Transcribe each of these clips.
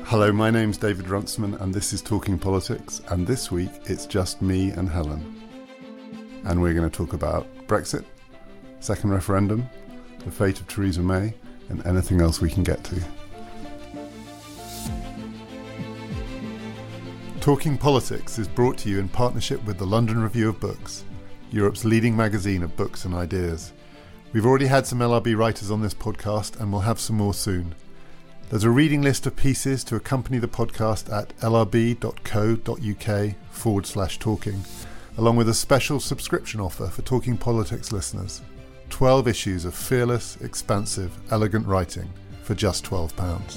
Hello, my name's David Runciman and this is Talking Politics, and this week it's just me and Helen. And we're going to talk about Brexit, second referendum, the fate of Theresa May, and anything else we can get to. Talking Politics is brought to you in partnership with the London Review of Books, Europe's leading magazine of books and ideas. We've already had some LRB writers on this podcast and we'll have some more soon. There's a reading list of pieces to accompany the podcast at lrb.co.uk/talking, along with a special subscription offer for Talking Politics listeners. 12 issues of fearless, expansive, elegant writing for just £12.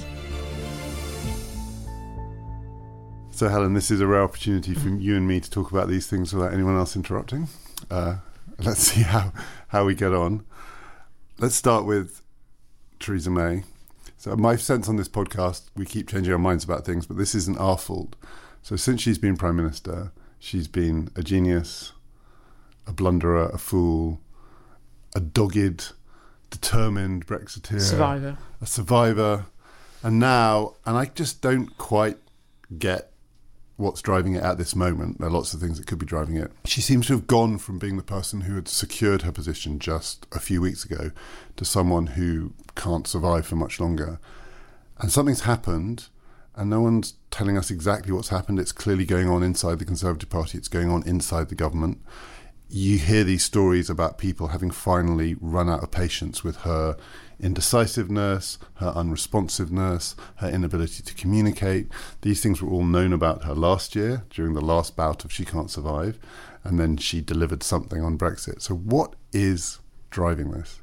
So Helen, this is a rare opportunity for you and me to talk about these things without anyone else interrupting. Let's see how we get on. Let's start with Theresa May. So my sense on this podcast, we keep changing our minds about things, but this isn't our fault. So since she's been Prime Minister, she's been a genius, a blunderer, a fool, a dogged, determined Brexiteer. A survivor. And I just don't quite get what's driving it at this moment. There are lots of things that could be driving it. She seems to have gone from being the person who had secured her position just a few weeks ago to someone who can't survive for much longer. And something's happened, and no one's telling us exactly what's happened. It's clearly going on inside the Conservative Party. It's going on inside the government. You hear these stories about people having finally run out of patience with her indecisiveness, her unresponsiveness, her inability to communicate. These things were all known about her last year during the last bout of She Can't Survive, and then she delivered something on Brexit. So what is driving this?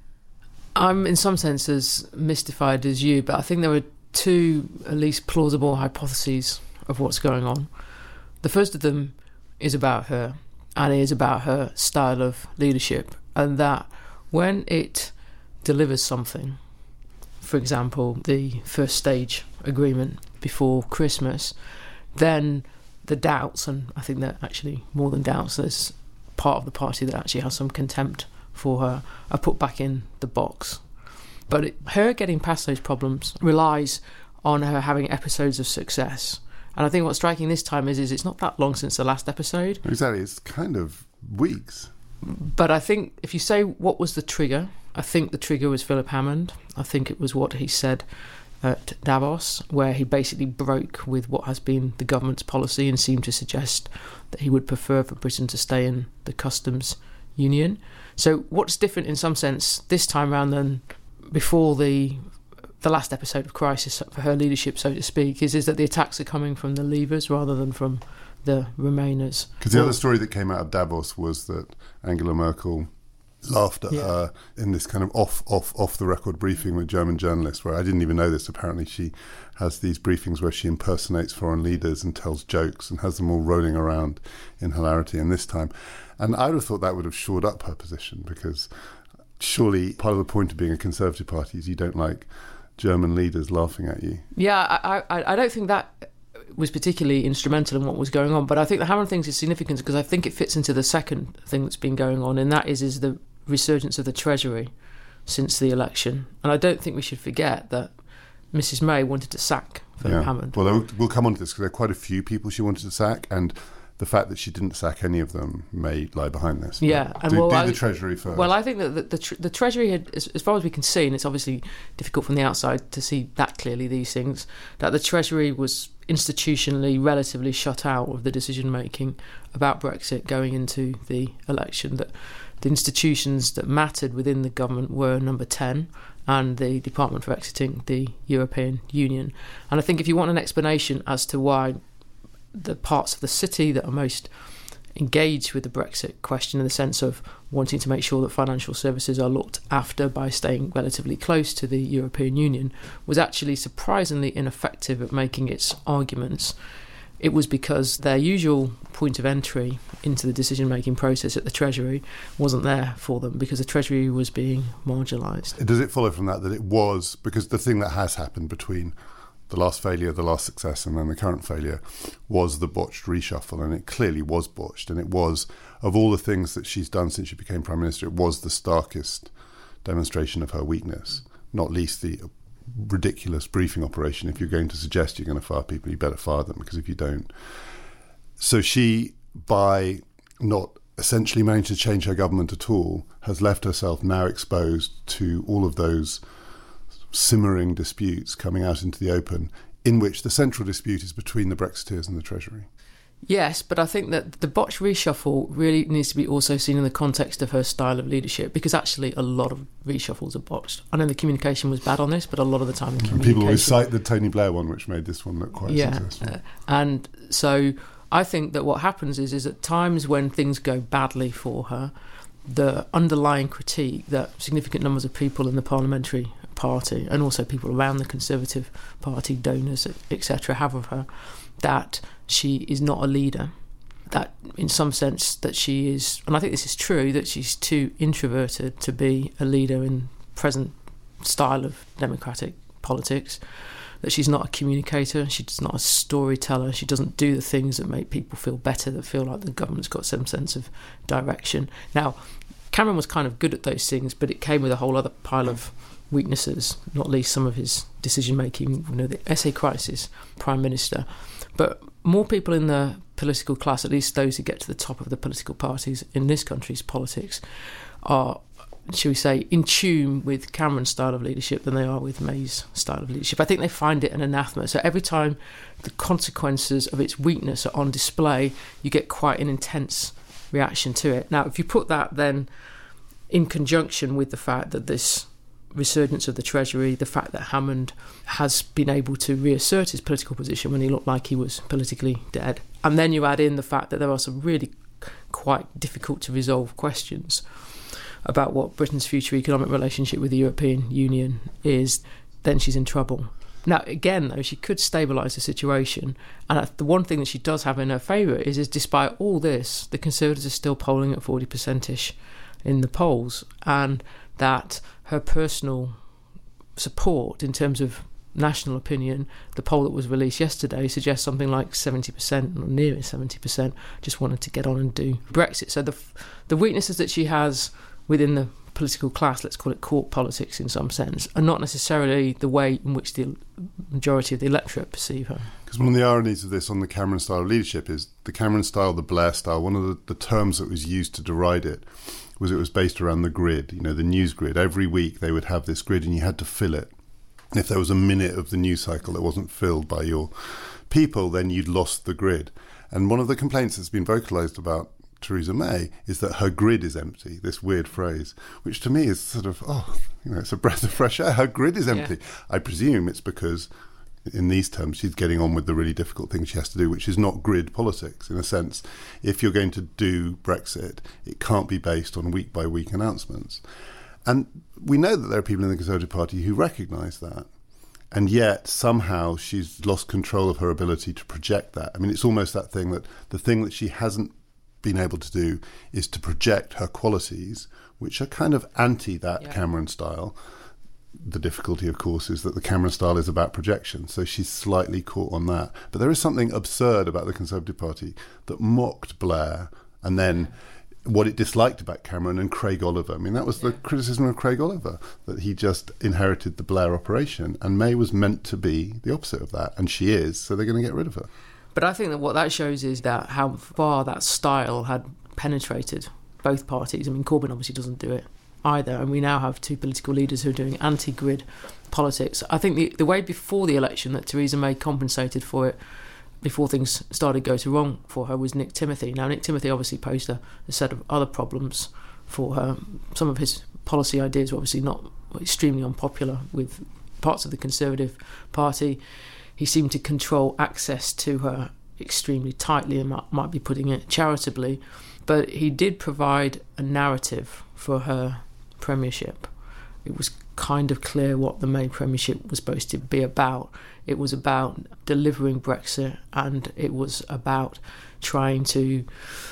I'm in some sense as mystified as you, but I think there are two at least plausible hypotheses of what's going on. The first of them is about her, and it is about her style of leadership, and that when it delivers something, for example, the first stage agreement before Christmas, then the doubts, and I think that actually more than doubts, there's part of the party that actually has some contempt for her, are put back in the box. But her getting past those problems relies on her having episodes of success. And I think what's striking this time is it's not that long since the last episode. Exactly, it's kind of weeks. But I think if you say what was the trigger, I think the trigger was Philip Hammond. I think it was what he said at Davos, where he basically broke with what has been the government's policy and seemed to suggest that he would prefer for Britain to stay in the customs union. So what's different in some sense this time around than before the last episode of Crisis for her leadership, so to speak, is that the attacks are coming from the Leavers rather than from the Remainers. Because the other story that came out of Davos was that Angela Merkel laughed at her in this kind of off the record briefing with German journalists, where I didn't even know this. Apparently she has these briefings where she impersonates foreign leaders and tells jokes and has them all rolling around in hilarity. And this time, and I would have thought that would have shored up her position, because surely part of the point of being a Conservative Party is you don't like German leaders laughing at you. Yeah, I don't think that was particularly instrumental in what was going on, but I think the Hammond thing is significant because I think it fits into the second thing that's been going on, and that is the resurgence of the Treasury since the election. And I don't think we should forget that Mrs May wanted to sack Philip Hammond. Well, we'll come on to this because there are quite a few people she wanted to sack, and the fact that she didn't sack any of them may lie behind this. Yeah. And do the Treasury first. Well, I think that the Treasury had, as far as we can see, and it's obviously difficult from the outside to see that clearly, these things, that the Treasury was institutionally relatively shut out of the decision-making about Brexit going into the election, that the institutions that mattered within the government were number 10 and the Department for Exiting the European Union. And I think if you want an explanation as to why the parts of the city that are most engaged with the Brexit question in the sense of wanting to make sure that financial services are looked after by staying relatively close to the European Union, was actually surprisingly ineffective at making its arguments, it was because their usual point of entry into the decision-making process at the Treasury wasn't there for them, because the Treasury was being marginalised. Does it follow from that it was, because the thing that has happened between the last failure, the last success, and then the current failure was the botched reshuffle, and it clearly was botched, and it was, of all the things that she's done since she became Prime Minister, it was the starkest demonstration of her weakness, not least the ridiculous briefing operation. If you're going to suggest you're going to fire people, you better fire them, because if you don't... So she, by not essentially managing to change her government at all, has left herself now exposed to all of those simmering disputes coming out into the open, in which the central dispute is between the Brexiteers and the Treasury. Yes, but I think that the botched reshuffle really needs to be also seen in the context of her style of leadership, because actually a lot of reshuffles are botched. I know the communication was bad on this, but a lot of the time the communication... People always cite the Tony Blair one, which made this one look quite successful. And so I think that what happens is at times when things go badly for her, the underlying critique that significant numbers of people in the parliamentary party and also people around the Conservative Party, donors, etc., have of her, that she is not a leader, that in some sense that she is, and I think this is true, that she's too introverted to be a leader in present style of democratic politics, that she's not a communicator, she's not a storyteller, she doesn't do the things that make people feel better, that feel like the government's got some sense of direction. Now, Cameron was kind of good at those things, but it came with a whole other pile of weaknesses, not least some of his decision-making, the essay crisis, Prime Minister. But more people in the political class, at least those who get to the top of the political parties in this country's politics, are, shall we say, in tune with Cameron's style of leadership than they are with May's style of leadership. I think they find it an anathema. So every time the consequences of its weakness are on display, you get quite an intense reaction to it. Now, if you put that then in conjunction with the fact that this resurgence of the Treasury, the fact that Hammond has been able to reassert his political position when he looked like he was politically dead, and then you add in the fact that there are some really quite difficult to resolve questions about what Britain's future economic relationship with the European Union is, then she's in trouble. Now, again, though, she could stabilise the situation, and the one thing that she does have in her favour is despite all this, the Conservatives are still polling at 40%-ish in the polls, and that her personal support in terms of national opinion, the poll that was released yesterday suggests something like 70%, or near 70%, just wanted to get on and do Brexit. So the weaknesses that she has within the political class, let's call it court politics in some sense, are not necessarily the way in which the majority of the electorate perceive her. Because one of the ironies of this on the Cameron style of leadership is the Cameron style, the Blair style, one of the terms that was used to deride it was based around the grid, the news grid. Every week they would have this grid and you had to fill it. If there was a minute of the news cycle that wasn't filled by your people, then you'd lost the grid. And one of the complaints that's been vocalised about Theresa May is that her grid is empty, this weird phrase, which to me is sort of, it's a breath of fresh air. Her grid is empty. Yeah. I presume it's because in these terms she's getting on with the really difficult thing she has to do, which is not grid politics. In a sense, if you're going to do Brexit, it can't be based on week-by-week announcements. And we know that there are people in the Conservative Party who recognise that. And yet, somehow, she's lost control of her ability to project that. I mean, it's almost that thing that the thing that she hasn't been able to do is to project her qualities, which are kind of anti that Cameron style. The difficulty, of course, is that the Cameron style is about projection, so she's slightly caught on that. But there is something absurd about the Conservative Party that mocked Blair and then what it disliked about Cameron and Craig Oliver. I mean, that was the criticism of Craig Oliver, that he just inherited the Blair operation, and May was meant to be the opposite of that, and she is, so they're going to get rid of her. But I think that what that shows is that how far that style had penetrated both parties. I mean, Corbyn obviously doesn't do it either, and we now have two political leaders who are doing anti-grid politics. I think the way before the election that Theresa May compensated for it, before things started to go wrong for her, was Nick Timothy. Now, Nick Timothy obviously posed a set of other problems for her. Some of his policy ideas were obviously not extremely unpopular with parts of the Conservative Party. He seemed to control access to her extremely tightly, and might be putting it charitably, but he did provide a narrative for her premiership. It was kind of clear what the May premiership was supposed to be about. It was about delivering Brexit, and it was about trying to,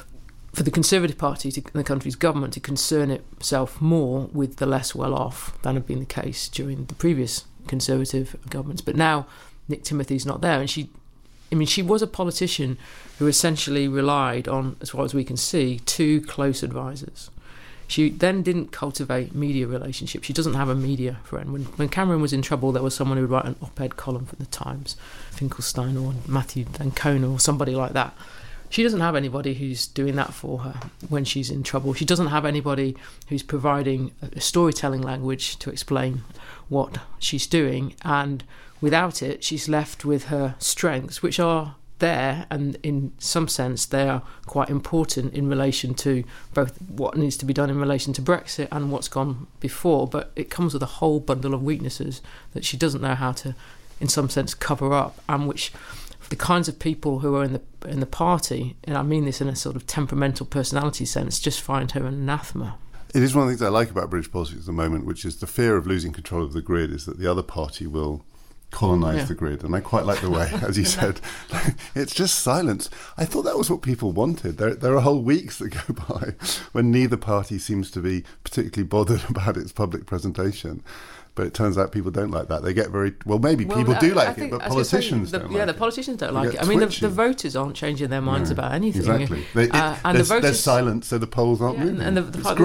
for the Conservative Party, the country's government, to concern itself more with the less well-off than had been the case during the previous Conservative governments. But now Nick Timothy's not there, and she was a politician who essentially relied on, as far as we can see, two close advisors. She then didn't cultivate media relationships. She doesn't have a media friend. When Cameron was in trouble, there was someone who would write an op-ed column for the Times, Finkelstein or Matthew Dancona or somebody like that. She doesn't have anybody who's doing that for her when she's in trouble. She doesn't have anybody who's providing a storytelling language to explain what she's doing. And without it, she's left with her strengths, which are there, and in some sense they are quite important in relation to both what needs to be done in relation to Brexit and what's gone before. But it comes with a whole bundle of weaknesses that she doesn't know how to, in some sense, cover up, and which the kinds of people who are in the party, and I mean this in a sort of temperamental personality sense, just find her anathema. It is one of the things I like about British politics at the moment, which is the fear of losing control of the grid, is that the other party will colonise the grid. And I quite like the way, as you said, it's just silence. I thought that was what people wanted. There are whole weeks that go by when neither party seems to be particularly bothered about its public presentation. But it turns out people don't like that. They get very... Well, maybe people do like it, but politicians don't like it. Yeah, the politicians don't like it. I mean, the voters aren't changing their minds about anything. Exactly. There's silence, so the polls aren't moving. And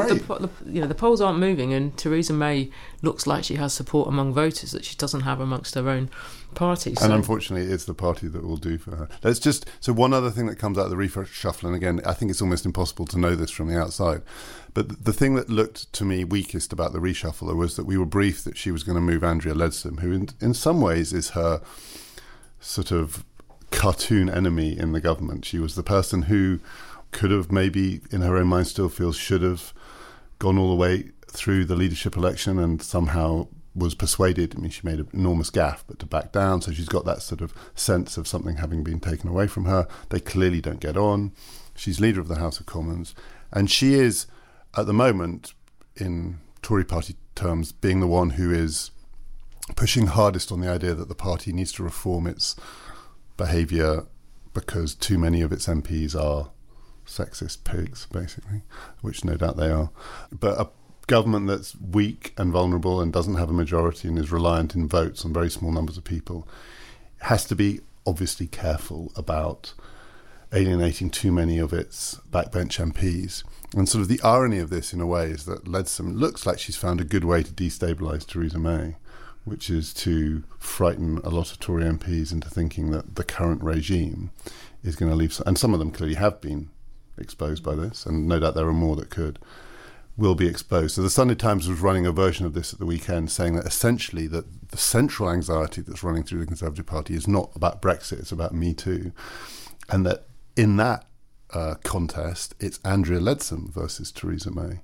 the polls aren't moving, and Theresa May looks like she has support among voters that she doesn't have amongst her own party. So. And unfortunately, it's the party that will do for her. So one other thing that comes out of the reshuffle, and again, I think it's almost impossible to know this from the outside, but the thing that looked to me weakest about the reshuffle was that we were briefed that she was going to move Andrea Leadsom, who in some ways is her sort of cartoon enemy in the government. She was the person who could have maybe, in her own mind, still feels should have gone all the way through the leadership election and somehow was persuaded. I mean, she made an enormous gaffe, but to back down. So she's got that sort of sense of something having been taken away from her. They clearly don't get on. She's leader of the House of Commons. And she is, at the moment, in Tory party terms, being the one who is pushing hardest on the idea that the party needs to reform its behaviour because too many of its MPs are sexist pigs, basically, which no doubt they are. But a government that's weak and vulnerable and doesn't have a majority and is reliant in votes on very small numbers of people has to be obviously careful about alienating too many of its backbench MPs. And sort of the irony of this, in a way, is that Leadsom looks like she's found a good way to destabilise Theresa May, which is to frighten a lot of Tory MPs into thinking that the current regime is going to leave... And some of them clearly have been exposed by this, and no doubt there are more that will be exposed. So the Sunday Times was running a version of this at the weekend, saying that essentially that the central anxiety that's running through the Conservative Party is not about Brexit, it's about Me Too. And that in that contest, it's Andrea Leadsom versus Theresa May.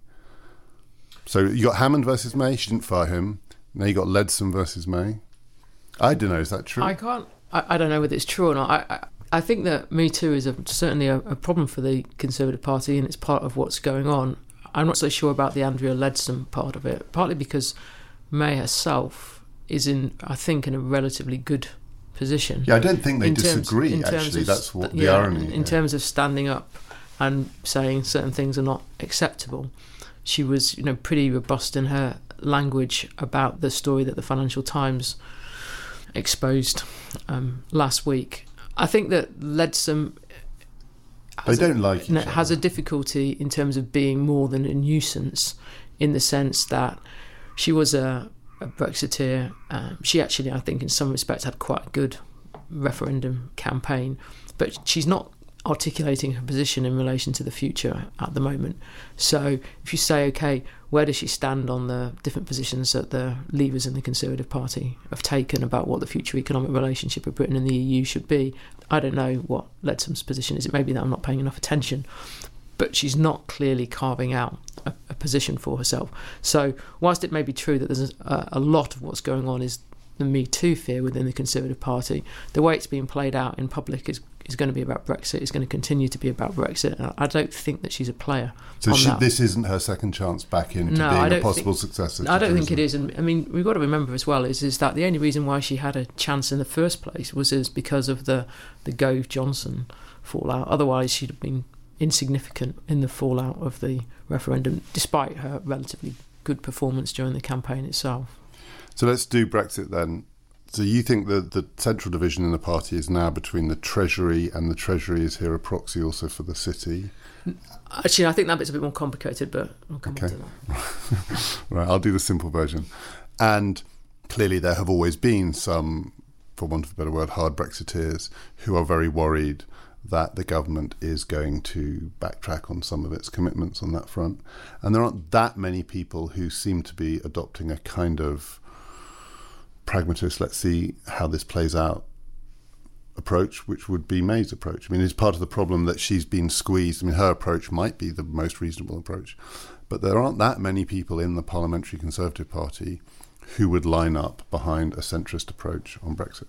So you got Hammond versus May, she didn't fire him. Now you got Leadsom versus May. I don't know, is that true? I don't know whether it's true or not. I think that Me Too is certainly a problem for the Conservative Party, and it's part of what's going on. I'm not so sure about the Andrea Leadsom part of it, partly because May herself is I think, in a relatively good position. Yeah, I don't think they disagree, actually. That's what the irony. In terms of standing up and saying certain things are not acceptable. She was, pretty robust in her language about the story that the Financial Times exposed last week. I think that Leadsom has a difficulty in terms of being more than a nuisance, in the sense that she was a Brexiteer. She actually, I think, in some respects had quite a good referendum campaign, but she's not articulating her position in relation to the future at the moment. So if you say, okay, where does she stand on the different positions that the leaders in the Conservative Party have taken about what the future economic relationship of Britain and the EU should be, I don't know what Leadsom's position is. It may be that I'm not paying enough attention, but she's not clearly carving out a position for herself. So whilst it may be true that there's a lot of what's going on is the Me Too fear within the Conservative Party, the way it's being played out in public is going to be about Brexit. It's going to continue to be about Brexit. And I don't think that she's a player. So this isn't her second chance back into being a possible successor? I don't think it is. And I mean, we've got to remember as well is that the only reason why she had a chance in the first place was because of the Gove Johnson fallout. Otherwise, she'd have been insignificant in the fallout of the referendum, despite her relatively good performance during the campaign itself. So let's do Brexit then. So you think that the central division in the party is now between the Treasury, and the Treasury is here a proxy also for the City? Actually, I think that bit's a bit more complicated, but I'll come on to that. Right, I'll do the simple version. And clearly there have always been some, for want of a better word, hard Brexiteers who are very worried that the government is going to backtrack on some of its commitments on that front. And there aren't that many people who seem to be adopting a kind of pragmatist, let's see how this plays out approach, which would be May's approach. I mean, it's part of the problem that she's been squeezed. I mean, her approach might be the most reasonable approach, but there aren't that many people in the Parliamentary Conservative Party who would line up behind a centrist approach on Brexit.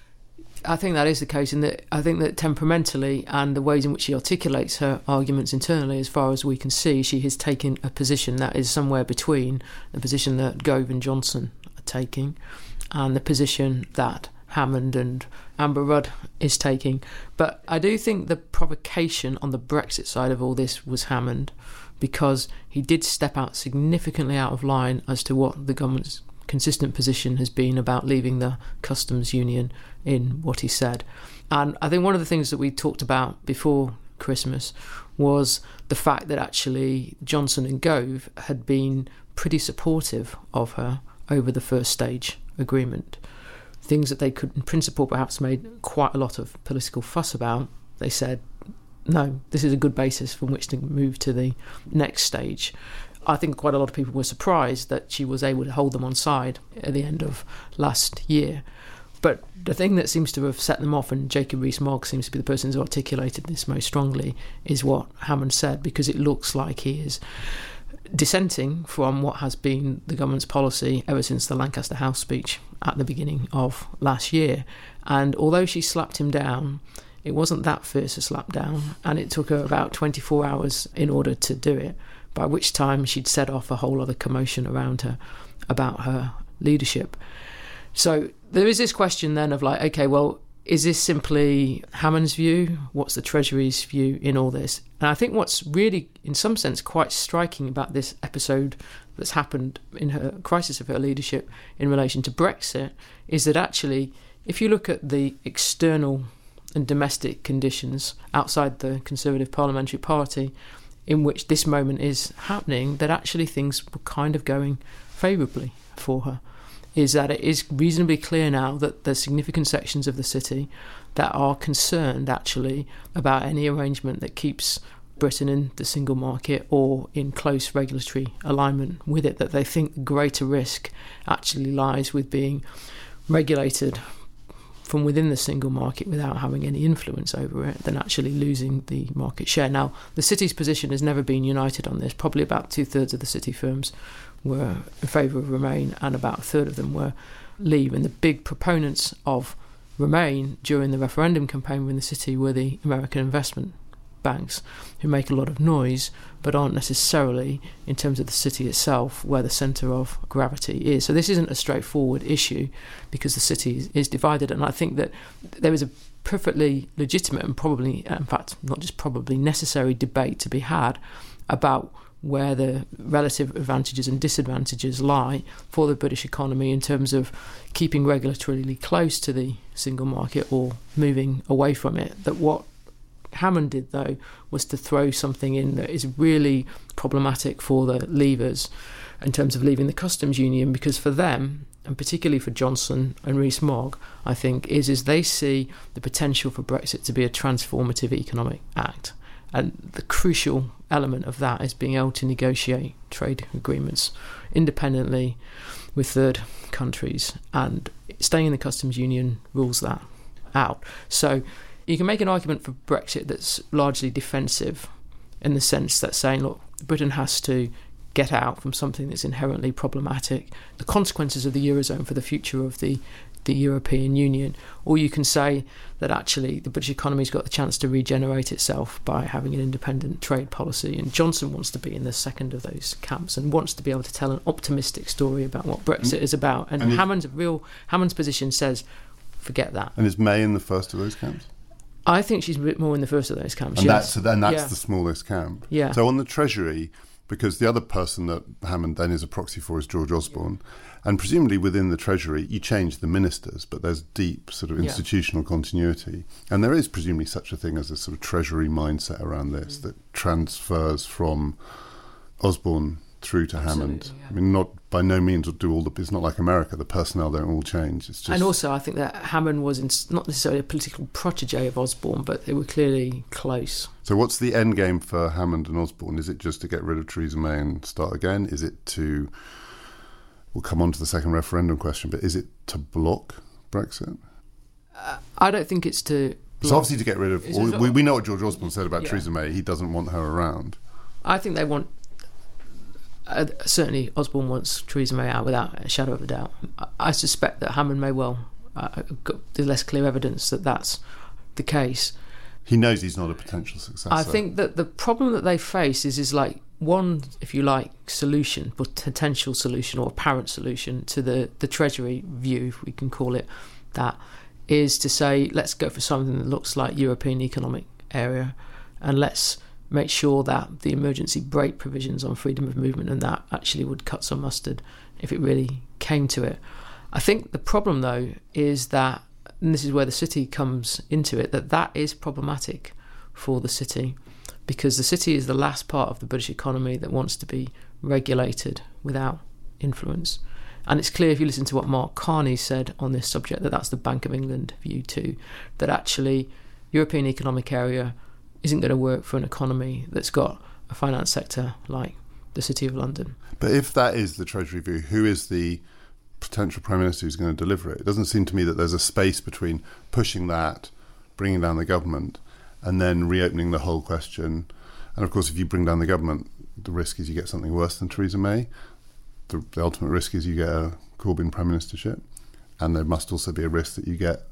I think that is the case, and I think that temperamentally and the ways in which she articulates her arguments internally, as far as we can see, she has taken a position that is somewhere between the position that Gove and Johnson are taking and the position that Hammond and Amber Rudd is taking. But I do think the provocation on the Brexit side of all this was Hammond, because he did step out significantly out of line as to what the government's consistent position has been about leaving the customs union in what he said. And I think one of the things that we talked about before Christmas was the fact that actually Johnson and Gove had been pretty supportive of her over the first stage agreement. Things that they could in principle perhaps made quite a lot of political fuss about, they said, no, this is a good basis from which to move to the next stage. I think quite a lot of people were surprised that she was able to hold them on side at the end of last year. But the thing that seems to have set them off, and Jacob Rees-Mogg seems to be the person who's articulated this most strongly, is what Hammond said, because it looks like he is dissenting from what has been the government's policy ever since the Lancaster House speech at the beginning of last year. And although she slapped him down, it wasn't that fierce a slap down, and it took her about 24 hours in order to do it, by which time she'd set off a whole other commotion around her about her leadership. So there is this question then of like, okay, well, is this simply Hammond's view? What's the Treasury's view in all this? And I think what's really, in some sense, quite striking about this episode that's happened in her crisis of her leadership in relation to Brexit is that actually, if you look at the external and domestic conditions outside the Conservative Parliamentary Party in which this moment is happening, that actually things were kind of going favourably for her, is that it is reasonably clear now that there's significant sections of the city that are concerned actually about any arrangement that keeps Britain in the single market or in close regulatory alignment with it, that they think the greater risk actually lies with being regulated from within the single market without having any influence over it than actually losing the market share. Now, the city's position has never been united on this. Probably about 2/3 of the city firms were in favour of Remain and about 1/3 of them were Leave. And the big proponents of Remain during the referendum campaign within the city were the American investment banks, who make a lot of noise but aren't necessarily, in terms of the city itself, where the centre of gravity is. So this isn't a straightforward issue because the city is divided, and I think that there is a perfectly legitimate and probably, in fact, not just probably, necessary debate to be had about where the relative advantages and disadvantages lie for the British economy in terms of keeping regulatorily close to the single market or moving away from it. That what Hammond did, though, was to throw something in that is really problematic for the Leavers in terms of leaving the customs union, because for them, and particularly for Johnson and Rees-Mogg, I think, is they see the potential for Brexit to be a transformative economic act. And the crucial element of that is being able to negotiate trade agreements independently with third countries, and staying in the customs union rules that out. So you can make an argument for Brexit that's largely defensive, in the sense that saying, look, Britain has to get out from something that's inherently problematic, the consequences of the Eurozone for the future of the European Union. Or you can say that actually the British economy's got the chance to regenerate itself by having an independent trade policy. And Johnson wants to be in the second of those camps and wants to be able to tell an optimistic story about what Brexit is about. And Hammond's position says, forget that. And is May in the first of those camps? I think she's a bit more in the first of those camps. And yes. that's the smallest camp. Yeah. So on the Treasury, because the other person that Hammond then is a proxy for is George Osborne. And presumably within the Treasury, you change the ministers, but there's deep sort of institutional continuity. And there is presumably such a thing as a sort of Treasury mindset around this that transfers from Osborne through to Hammond. I mean, not by no means do all it's not like America, the personnel don't all change. It's just... And also, I think that Hammond was not necessarily a political protege of Osborne, but they were clearly close. So what's the end game for Hammond and Osborne? Is it just to get rid of Theresa May and start again? Is it to... We'll come on to the second referendum question, but is it to block Brexit? I don't think it's to... It's obviously to get rid of... We know what George Osborne said about Theresa May. He doesn't want her around. I think they want... certainly Osborne wants Theresa May out without a shadow of a doubt. I suspect that Hammond may well. There's less clear evidence that that's the case. He knows he's not a potential successor. I think that the problem that they face is like one, if you like, solution, potential solution or apparent solution to the Treasury view, if we can call it that, is to say, let's go for something that looks like European Economic Area, and let's make sure that the emergency brake provisions on freedom of movement and that actually would cut some mustard if it really came to it. I think the problem, though, is that, and this is where the city comes into it, that is problematic for the city, because the city is the last part of the British economy that wants to be regulated without influence. And it's clear if you listen to what Mark Carney said on this subject, that that's the Bank of England view too, that actually European Economic Area isn't going to work for an economy that's got a finance sector like the City of London. But if that is the Treasury view, who is the potential Prime Minister who's going to deliver it? It doesn't seem to me that there's a space between pushing that, bringing down the government, and then reopening the whole question. And of course, if you bring down the government, the risk is you get something worse than Theresa May. The ultimate risk is you get a Corbyn Prime Ministership. And there must also be a risk that you get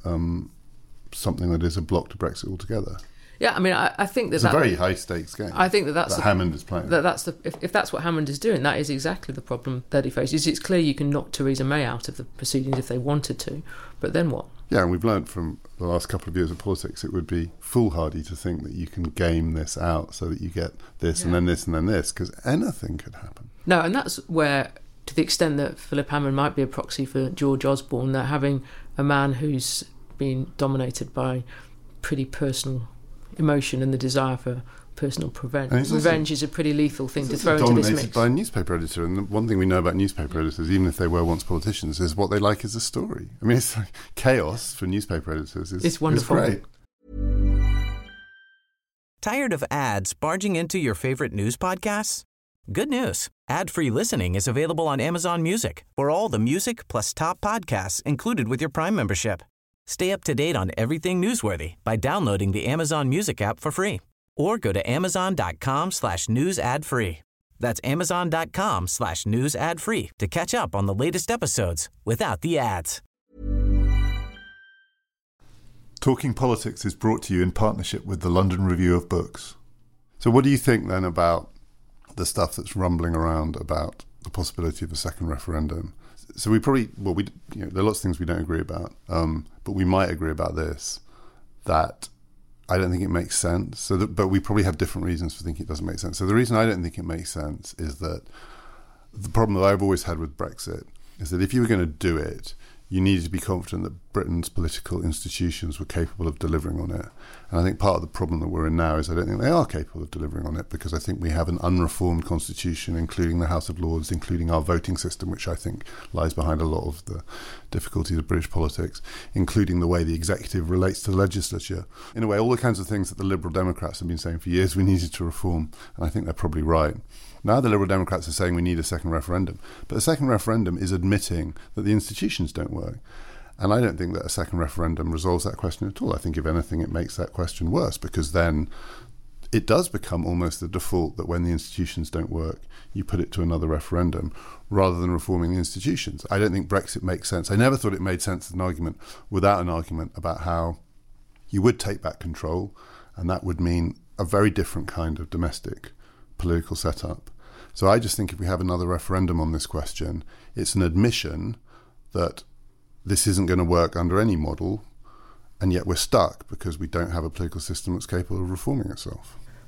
something that is a block to Brexit altogether. Yeah, I mean, I think it's a very high stakes game. I think that's that Hammond is playing. If that's what Hammond is doing, that is exactly the problem that he faces. It's clear you can knock Theresa May out of the proceedings if they wanted to, but then what? Yeah, and we've learned from the last couple of years of politics, it would be foolhardy to think that you can game this out so that you get this and then this and then this, because anything could happen. No, and that's where, to the extent that Philip Hammond might be a proxy for George Osborne, that having a man who's been dominated by pretty personal emotion and the desire for personal revenge is a pretty lethal thing to throw into this mix. Dominated by a newspaper editor, and the one thing we know about newspaper editors, even if they were once politicians, is what they like is a story. I mean, it's like chaos for newspaper editors. It's wonderful. It's great. Tired of ads barging into your favorite news podcasts? Good news. Ad-free listening is available on Amazon Music for all the music plus top podcasts included with your Prime membership. Stay up to date on everything newsworthy by downloading the Amazon Music app for free or go to amazon.com/news ad free. That's amazon.com/news ad free to catch up on the latest episodes without the ads. Talking Politics is brought to you in partnership with the London Review of Books. So what do you think then about the stuff that's rumbling around about the possibility of a second referendum? So we probably, there are lots of things we don't agree about, but we might agree about this, that I don't think it makes sense. But we probably have different reasons for thinking it doesn't make sense. So the reason I don't think it makes sense is that the problem that I've always had with Brexit is that if you were going to do it, you needed to be confident that Britain's political institutions were capable of delivering on it. And I think part of the problem that we're in now is I don't think they are capable of delivering on it, because I think we have an unreformed constitution, including the House of Lords, including our voting system, which I think lies behind a lot of the difficulties of British politics, including the way the executive relates to the legislature. In a way, all the kinds of things that the Liberal Democrats have been saying for years we needed to reform, and I think they're probably right. Now the Liberal Democrats are saying we need a second referendum. But a second referendum is admitting that the institutions don't work. And I don't think that a second referendum resolves that question at all. I think, if anything, it makes that question worse, because then it does become almost the default that when the institutions don't work, you put it to another referendum rather than reforming the institutions. I don't think Brexit makes sense. I never thought it made sense as an argument without an argument about how you would take back control, and that would mean a very different kind of domestic political setup. So I just think if we have another referendum on this question, it's an admission that this isn't going to work under any model, and yet we're stuck because we don't have a political system that's capable of reforming itself.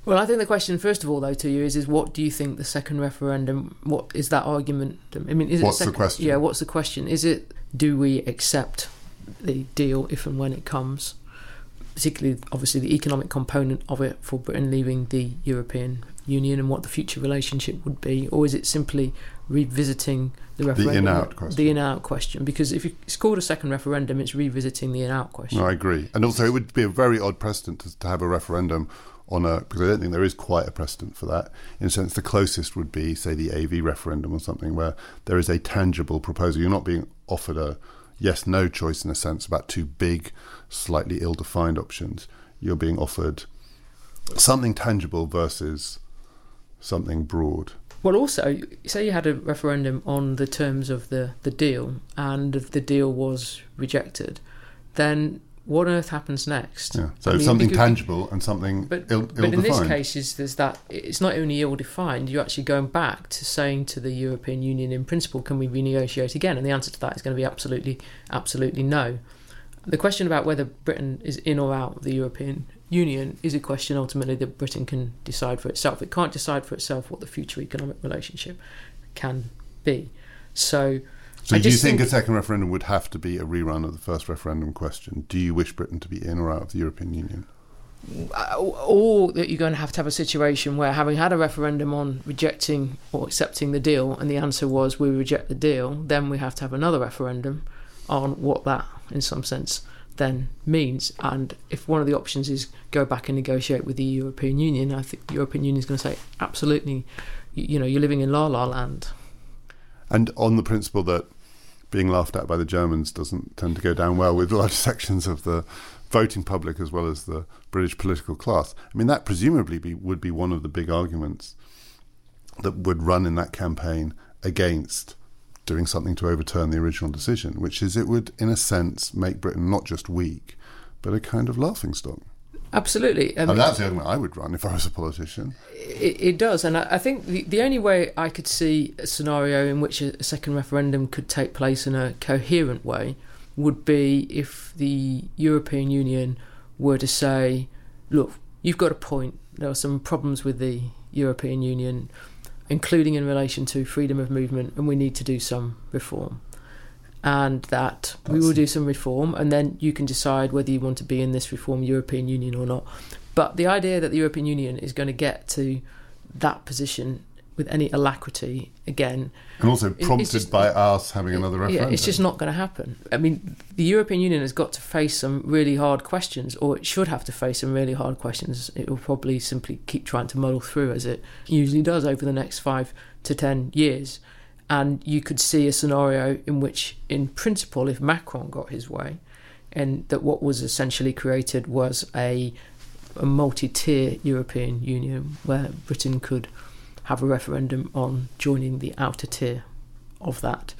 Well, I think the question, first of all, though, to you is what do you think the second referendum, what is that argument? I mean, is it What's the question? Yeah, what's the question? Is it, do we accept the deal if and when it comes, particularly, obviously, the economic component of it for Britain leaving the European Union and what the future relationship would be, or is it simply revisiting the referendum? The in-out question. The in-out question, because if it's called a second referendum, it's revisiting the in-out question. No, I agree. And also, it would be a very odd precedent to have a referendum on because I don't think there is quite a precedent for that. In a sense, the closest would be, say, the AV referendum or something, where there is a tangible proposal. You're not being offered a yes-no choice in a sense about two big, slightly ill-defined options. You're being offered something tangible versus something broad. Well, also, say you had a referendum on the terms of the deal and the deal was rejected, then what on earth happens next? Yeah. So something tangible and something ill-defined. But in this case, there's that it's not only ill-defined, you're actually going back to saying to the European Union, in principle, can we renegotiate again? And the answer to that is going to be absolutely no. The question about whether Britain is in or out of the European Union is a question ultimately that Britain can decide for itself. It can't decide for itself what the future economic relationship can be. So do you think a second referendum would have to be a rerun of the first referendum question? Do you wish Britain to be in or out of the European Union? Or that you're going to have a situation where, having had a referendum on rejecting or accepting the deal, and the answer was we reject the deal, then we have to have another referendum on what that, in some sense, then means. And if one of the options is go back and negotiate with the European Union, I think the European Union is going to say, absolutely, you're living in la-la land. And on the principle that being laughed at by the Germans doesn't tend to go down well with large sections of the voting public as well as the British political class. I mean, that presumably would be one of the big arguments that would run in that campaign against doing something to overturn the original decision, which is it would, in a sense, make Britain not just weak, but a kind of laughingstock. Absolutely. And that's the argument I would run if I was a politician. It does, and I think the only way I could see a scenario in which a second referendum could take place in a coherent way would be if the European Union were to say, look, you've got a point, there are some problems with the European Union, including in relation to freedom of movement, and we need to do some reform. And that we will do some reform, and then you can decide whether you want to be in this reform European Union or not. But the idea that the European Union is going to get to that position with any alacrity again, and also prompted by us having another referendum, it's just not going to happen. I mean, the European Union has got to face some really hard questions, or it should have to face some really hard questions. It will probably simply keep trying to muddle through, as it usually does over the next 5 to 10 years. And you could see a scenario in which, in principle, if Macron got his way, and that what was essentially created was a multi-tier European Union where Britain could have a referendum on joining the outer tier of that.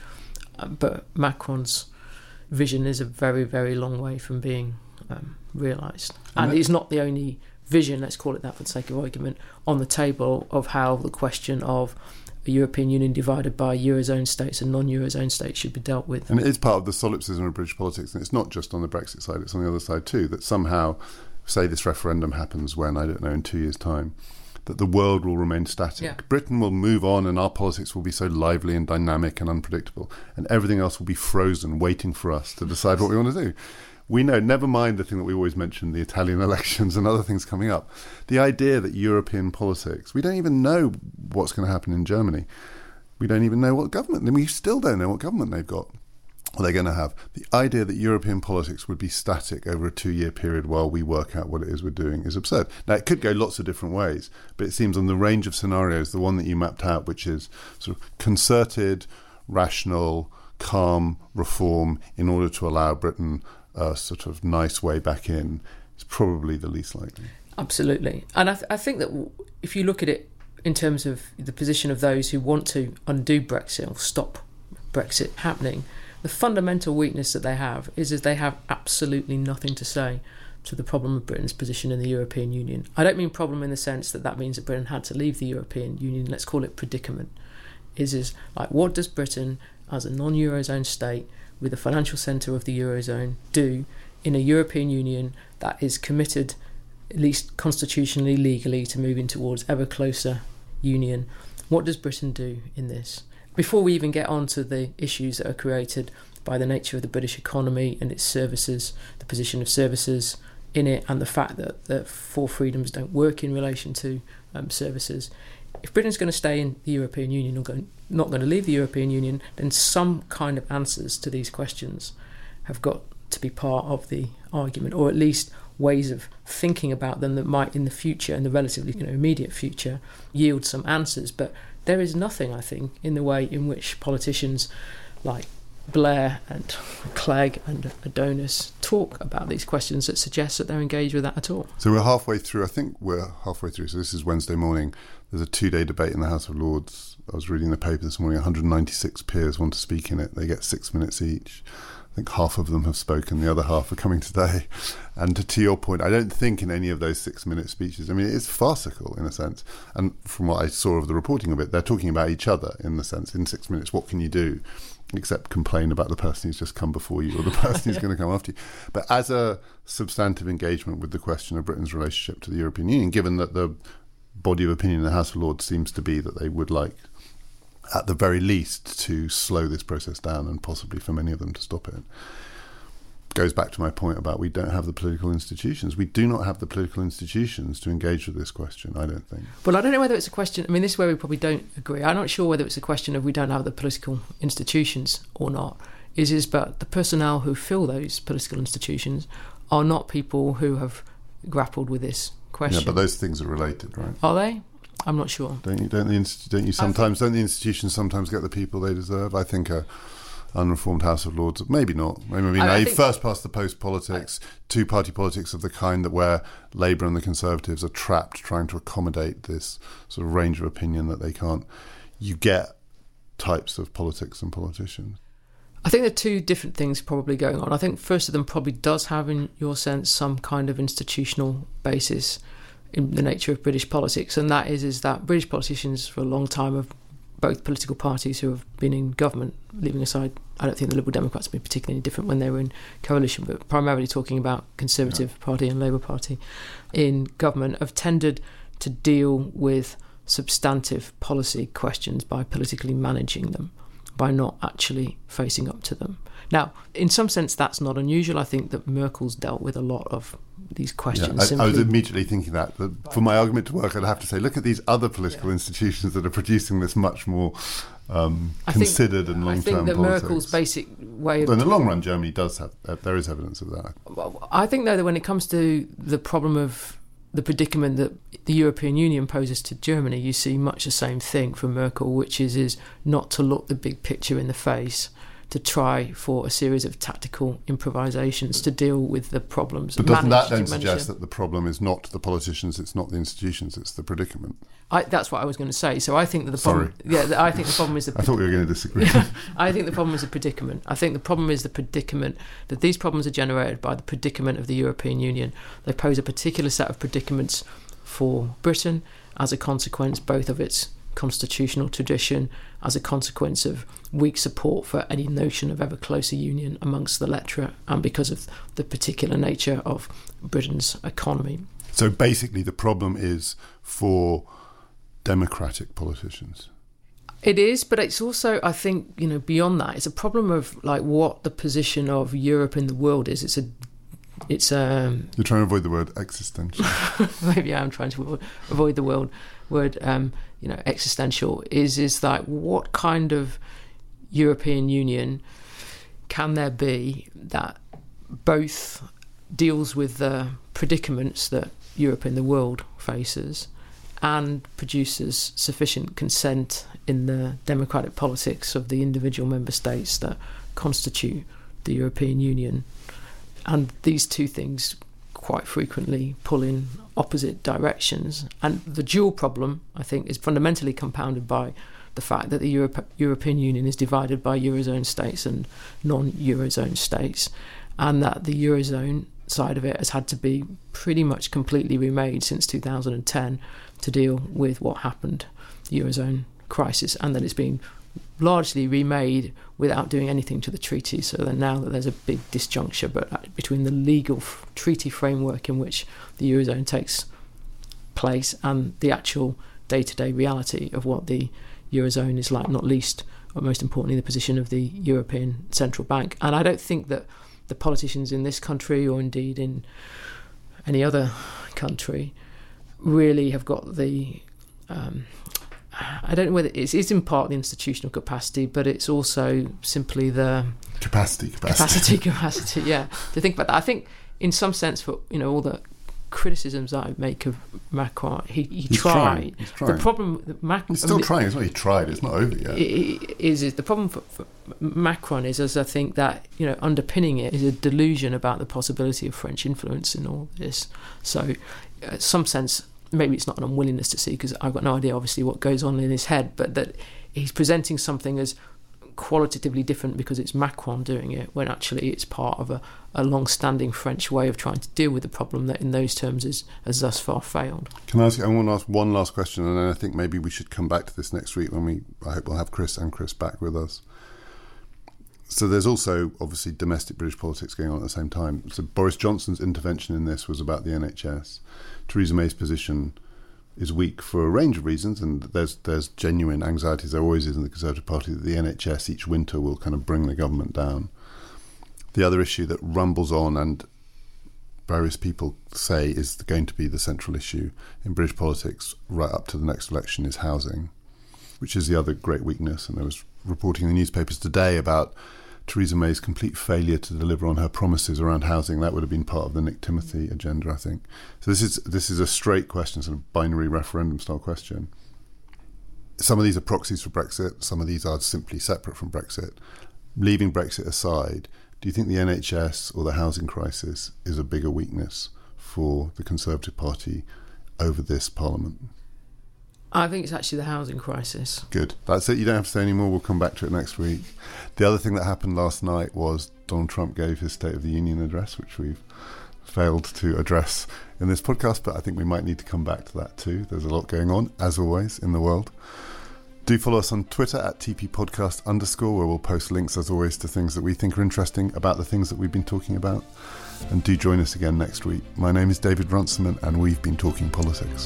But Macron's vision is a very, very long way from being realised. And it's not the only vision, let's call it that for the sake of argument, on the table of how the question of a European Union divided by Eurozone states and non-Eurozone states should be dealt with. And it is part of the solipsism of British politics, and it's not just on the Brexit side, it's on the other side too, that somehow, say this referendum happens when, I don't know, in 2 years' time, that the world will remain static. Yeah. Britain will move on and our politics will be so lively and dynamic and unpredictable, and everything else will be frozen, waiting for us to decide what we want to do. We know, never mind the thing that we always mention, the Italian elections and other things coming up. The idea that European politics, we don't even know what's going to happen in Germany. We don't even know what government, and we still don't know what government they've got, or they're going to have. The idea that European politics would be static over a 2-year period while we work out what it is we're doing is absurd. Now, it could go lots of different ways, but it seems on the range of scenarios, the one that you mapped out, which is sort of concerted, rational, calm reform in order to allow Britain a sort of nice way back in, is probably the least likely. Absolutely. And I think that if you look at it in terms of the position of those who want to undo Brexit or stop Brexit happening, the fundamental weakness that they have is they have absolutely nothing to say to the problem of Britain's position in the European Union. I don't mean problem in the sense that means that Britain had to leave the European Union. Let's call it predicament. Is like, what does Britain, as a non-Eurozone state with the financial centre of the Eurozone, do in a European Union that is committed at least constitutionally, legally, to moving towards ever closer union. What does Britain do in this? Before we even get on to the issues that are created by the nature of the British economy and its services, the position of services in it, and the fact that the four freedoms don't work in relation to services. If Britain's going to stay in the European Union or not going to leave the European Union, then some kind of answers to these questions have got to be part of the argument, or at least ways of thinking about them that might in the future, in the relatively immediate future, yield some answers. But there is nothing, I think, in the way in which politicians like Blair and Clegg and Adonis talk about these questions that suggests that they're engaged with that at all. So we're halfway through. I think we're halfway through. So this is Wednesday morning. There's a 2-day debate in the House of Lords. I was reading the paper this morning. 196 peers want to speak in it. They get 6 minutes each. I think half of them have spoken. The other half are coming today. And to your point, I don't think in any of those 6-minute speeches, I mean, it's farcical in a sense. And from what I saw of the reporting of it, they're talking about each other in the sense, in 6 minutes, what can you do? Except complain about the person who's just come before you or the person who's going to come after you. But as a substantive engagement with the question of Britain's relationship to the European Union, given that the body of opinion in the House of Lords seems to be that they would like, at the very least, to slow this process down and possibly for many of them to stop it, goes back to my point about we don't have the political institutions. We do not have the political institutions to engage with this question, I don't think. Well, I don't know whether it's a question... I mean, this is where we probably don't agree. I'm not sure whether it's a question of we don't have the political institutions or not. But the personnel who fill those political institutions are not people who have grappled with this question. Yeah, but those things are related, right? Are they? I'm not sure. Don't the institutions sometimes get the people they deserve? I think unreformed House of Lords, maybe not. Maybe naive. First past the post politics, two-party politics of the kind that where Labour and the Conservatives are trapped trying to accommodate this sort of range of opinion that they can't. You get types of politics and politicians. I think there are two different things probably going on. I think first of them probably does have, in your sense, some kind of institutional basis in the nature of British politics, and that is that British politicians for a long time have both political parties who have been in government, leaving aside, I don't think the Liberal Democrats have been particularly different when they were in coalition, but primarily talking about Conservative Party and Labour Party in government, have tended to deal with substantive policy questions by politically managing them, by not actually facing up to them. Now, in some sense, that's not unusual. I think that Merkel's dealt with a lot of these questions. I was immediately thinking that for my argument to work, I'd have to say, look at these other political institutions that are producing this much more considered and long-term politics. I think that Merkel's basic way of... In the long run, Germany does have... there is evidence of that. Well, I think, though, that when it comes to the problem of the predicament that the European Union poses to Germany, you see much the same thing from Merkel, which is not to look the big picture in the face, to try for a series of tactical improvisations to deal with the problems. But doesn't that then suggest that the problem is not the politicians, it's not the institutions, it's the predicament? That's what I was going to say. So I think that the problem... I think the problem is... I thought we were going to disagree. I think the problem is the predicament. I think the problem is the predicament, that these problems are generated by the predicament of the European Union. They pose a particular set of predicaments for Britain as a consequence both of its constitutional tradition, as a consequence of weak support for any notion of ever closer union amongst the electorate, and because of the particular nature of Britain's economy. So basically the problem is for democratic politicians. It is, but it's also, I think, beyond that, it's a problem of like what the position of Europe in the world is. You're trying to avoid the word existential. Maybe I am trying to avoid the word existential. Is that what kind of European Union can there be that both deals with the predicaments that Europe in the world faces and produces sufficient consent in the democratic politics of the individual member states that constitute the European Union? And these two things quite frequently pull in opposite directions. And the dual problem, I think, is fundamentally compounded by the fact that the European Union is divided by Eurozone states and non-Eurozone states, and that the Eurozone side of it has had to be pretty much completely remade since 2010 to deal with what happened, the Eurozone crisis, and that it's been largely remade without doing anything to the treaty. So then now that there's a big disjuncture between the legal treaty framework in which the Eurozone takes place and the actual day-to-day reality of what the Eurozone is like, not least, or most importantly, the position of the European Central Bank. And I don't think that the politicians in this country, or indeed in any other country, really have got the... I don't know whether it's in part the institutional capacity, but it's also simply the capacity. Yeah, to think about that. I think, in some sense, for all the criticisms I make of Macron, he tried. He's trying. The problem, he's still trying. It's not he tried. It's not over yet. Is the problem for Macron is, as I think that underpinning it is a delusion about the possibility of French influence in all this. So, in some sense, maybe it's not an unwillingness to see, because I've got no idea, obviously, what goes on in his head, but that he's presenting something as qualitatively different because it's Macron doing it, when actually it's part of a long-standing French way of trying to deal with the problem that in those terms has thus far failed. I want to ask one last question, and then I think maybe we should come back to this next week when I hope we'll have Chris back with us. So there's also, obviously, domestic British politics going on at the same time. So Boris Johnson's intervention in this was about the NHS. Theresa May's position is weak for a range of reasons, and there's genuine anxieties, there always is in the Conservative Party, that the NHS each winter will kind of bring the government down. The other issue that rumbles on, and various people say is going to be the central issue in British politics right up to the next election, is housing, which is the other great weakness. And there was reporting in the newspapers today about Theresa May's complete failure to deliver on her promises around housing. That would have been part of the Nick Timothy agenda, I think. So this is a straight question, sort of binary referendum style question. Some of these are proxies for Brexit. Some of these are simply separate from Brexit. Leaving Brexit aside, do you think the NHS or the housing crisis is a bigger weakness for the Conservative Party over this Parliament? I think it's actually the housing crisis. Good. That's it. You don't have to say any more. We'll come back to it next week. The other thing that happened last night was Donald Trump gave his State of the Union address, which we've failed to address in this podcast, but I think we might need to come back to that too. There's a lot going on, as always, in the world. Do follow us on Twitter at @TPPodcast_, where we'll post links, as always, to things that we think are interesting about the things that we've been talking about. And do join us again next week. My name is David Runciman, and we've been talking politics.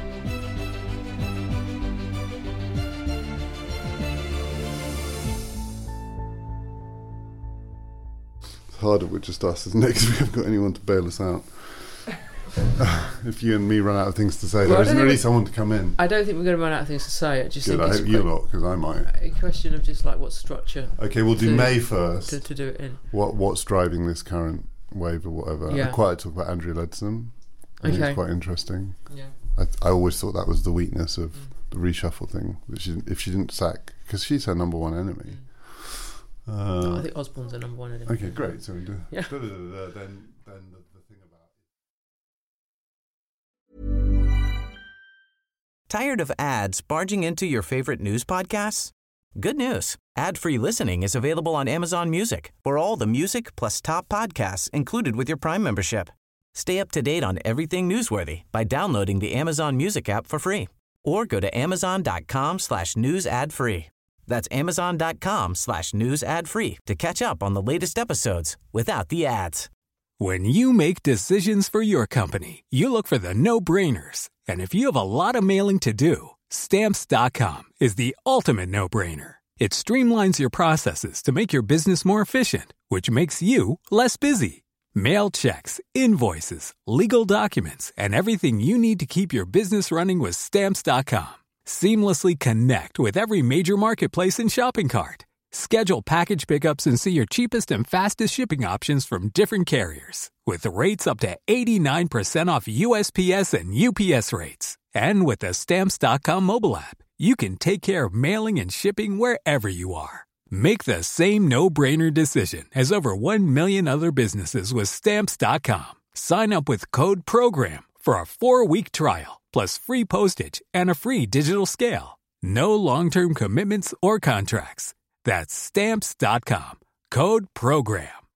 Harder with just us, isn't it? Because we haven't got anyone to bail us out. If you and me run out of things to say, there isn't really someone to come in. I don't think we're going to run out of things to say. I just Good, think I hope you lot, because I might. A question of just like what structure. Okay, we'll do May first. To do it in. What's driving this current wave or whatever? Yeah. I quite like to talk about Andrea Leadsom. I think it's quite interesting. Yeah. I always thought that was the weakness of the reshuffle thing. That if she didn't sack, because she's her number one enemy. I think Osborne's the number one enemy. Okay, great. So we do. Yeah. Then the thing about. Tired of ads barging into your favorite news podcasts? Good news. Ad-free listening is available on Amazon Music for all the music plus top podcasts included with your Prime membership. Stay up to date on everything newsworthy by downloading the Amazon Music app for free or go to amazon.com/news ad free. That's amazon.com/news ad free to catch up on the latest episodes without the ads. When you make decisions for your company, you look for the no-brainers. And if you have a lot of mailing to do, Stamps.com is the ultimate no-brainer. It streamlines your processes to make your business more efficient, which makes you less busy. Mail checks, invoices, legal documents, and everything you need to keep your business running with Stamps.com. Seamlessly connect with every major marketplace and shopping cart. Schedule package pickups and see your cheapest and fastest shipping options from different carriers. With rates up to 89% off USPS and UPS rates. And with the Stamps.com mobile app, you can take care of mailing and shipping wherever you are. Make the same no-brainer decision as over 1 million other businesses with Stamps.com. Sign up with code PROGRAM for a 4-week trial, plus free postage and a free digital scale. No long-term commitments or contracts. That's Stamps.com. Code PROGRAM.